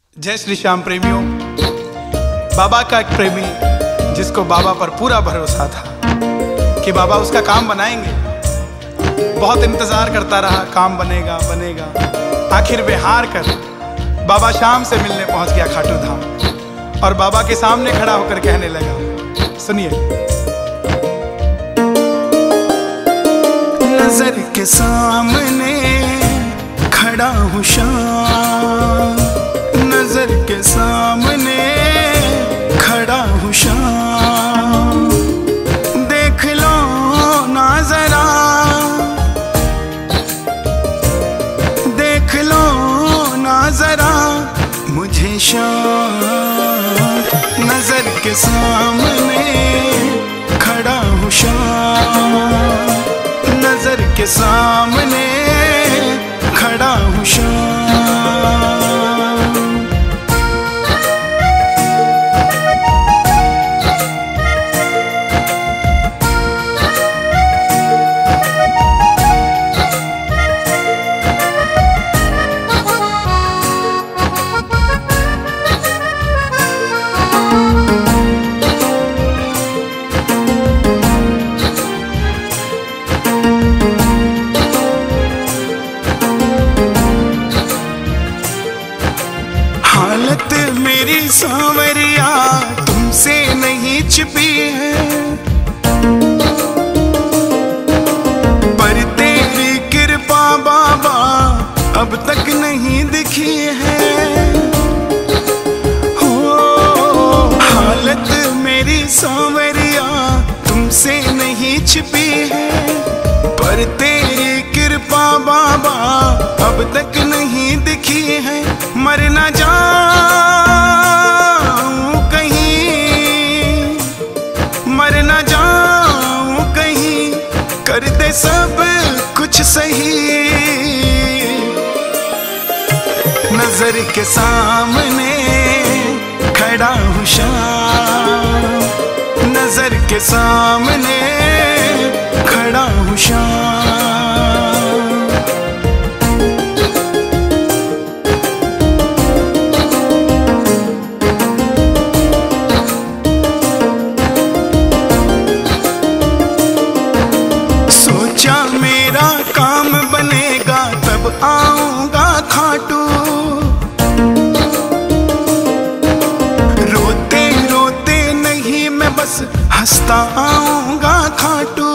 जय श्री श्याम प्रेमियों। बाबा का एक प्रेमी जिसको बाबा पर पूरा भरोसा था कि बाबा उसका काम बनाएंगे, बहुत इंतजार करता रहा, काम बनेगा बनेगा। आखिर वे हार कर बाबा श्याम से मिलने पहुंच गया खाटू धाम और बाबा के सामने खड़ा होकर कहने लगा, सुनिए। नजर के सामने खड़ा हूँ श्याम, नजर के सामने खड़ा हूँ श्याम, देख लो ना जरा, देख लो ना जरा मुझे श्याम, नजर के सामने खड़ा हूँ श्याम, नजर के सामने खड़ा हूँ श्याम। हालत मेरी सांवरिया तुमसे नहीं छिपी है, पर तेरी कृपा बाबा अब तक नहीं दिखी है। हो हालत मेरी सांवरिया तुमसे नहीं छिपी है, पर तेरी कृपा बाबा अब तक नहीं दिखी है। मर ना जाऊं कहीं, मर ना जाऊं कहीं, कर दे सब कुछ सही। नजर के सामने खड़ा हूँ श्याम, नजर के सामने खड़ा हूँ श्याम। मेरा काम बनेगा तब आऊंगा खाटू, रोते रोते नहीं मैं बस हंसता आऊंगा खाटू।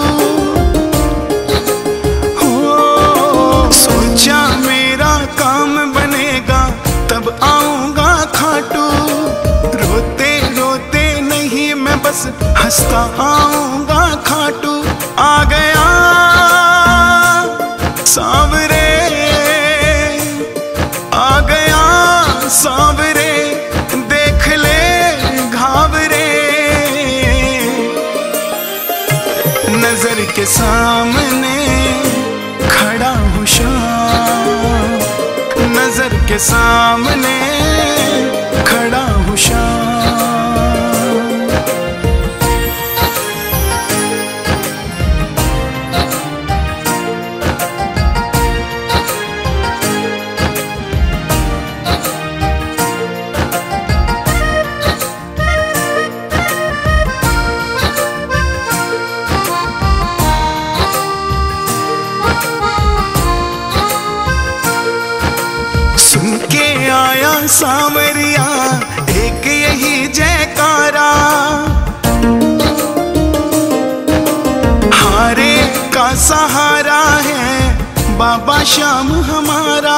हो सोचा मेरा काम बनेगा तब आऊंगा खाटू, रोते रोते नहीं मैं बस हंसता आऊंगा खाटू। आ गया सांवरे, आ गया सांवरे, देख ले घावरे, नजर के सामने खड़ा हूँ श्याम, नजर के सामने खड़ा हूँ श्याम। सुन के आया सांवरिया एक यही जयकारा, हारे का सहारा है बाबा श्याम हमारा।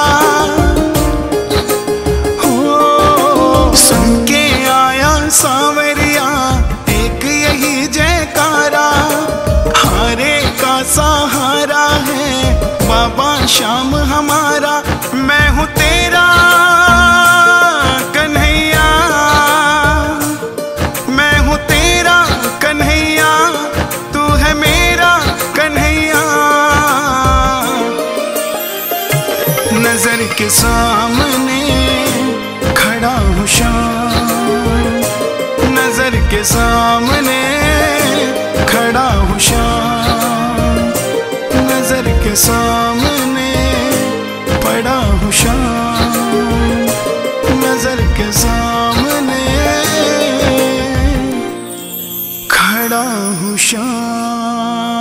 हो सुन के आया सांवरिया एक यही जयकारा, हारे का सहारा है बाबा श्याम हमारा। मैं हूँ तेरा कन्हैया, मैं हूँ तेरा कन्हैया, तू है मेरा कन्हैया। नजर के सामने खड़ा हूँ श्याम, नजर के सामने खड़ा हूँ श्याम, नजर के सामने पड़ा हूँ श्याम, नजर खड़ा हूँ शाम